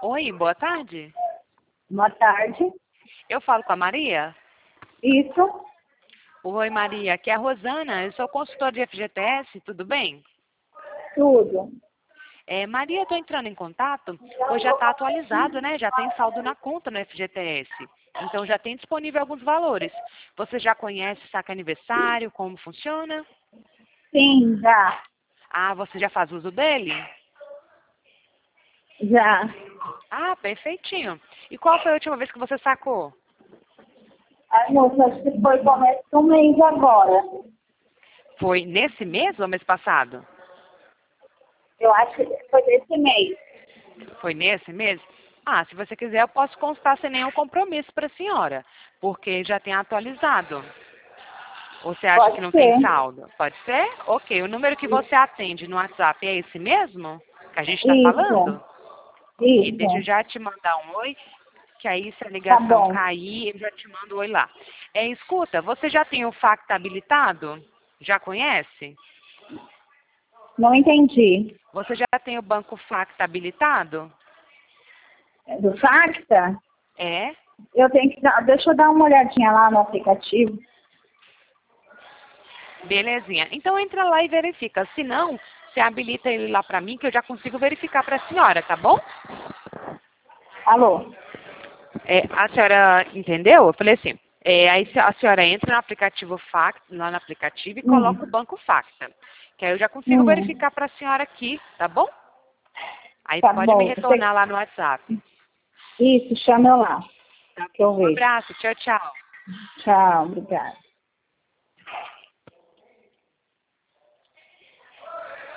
Oi, boa tarde. Boa tarde. Eu falo com a Maria? Isso, Oi, Maria. Aqui é a Rosana. Eu sou consultora de FGTS, tudo bem? tudo. Maria, estou entrando em contato, pois já está atualizado, né? Já tem saldo na conta no FGTS. Então já tem disponível alguns valores. Você já conhece saque aniversário, como funciona? Sim, já. Ah, você já faz uso dele? Já. Ah, perfeitinho. E qual foi a última vez que você sacou? A moça, acho que foi começo do mês agora. Foi nesse mês ou mês passado? Eu acho que foi desse mês. Foi nesse mês? Ah, se você quiser, eu posso constar sem nenhum compromisso para a senhora, porque já tem atualizado. Ou você acha que Pode não tem ser. saldo? Pode ser? Ok. O número que você atende no WhatsApp é esse mesmo? Que a gente está Isso, falando? Ok. Deixa eu isso. já te mandar um oi, que aí se a Tá ligação bom. cair, eu já te mando um oi lá. Escuta, você já tem o Facta habilitado? Já conhece? Não entendi. Você já tem o banco Facta habilitado? Do Facta? É? Eu tenho que dar, deixa eu dar uma olhadinha lá no aplicativo. Belezinha. Então entra lá e verifica. Se não, você habilita ele lá para mim, que eu já consigo verificar para a senhora, tá bom? Alô? A senhora entendeu? Eu falei assim, aí a senhora entra no aplicativo Facta, lá no aplicativo e coloca o Hum, banco Facta. Que aí eu já consigo hum. verificar para a senhora aqui, tá bom? Aí Tá pode me bom. retornar lá no WhatsApp. Isso, chama eu lá. Tá Que bom. eu Um vejo. abraço. Tchau, tchau. Tchau, obrigada.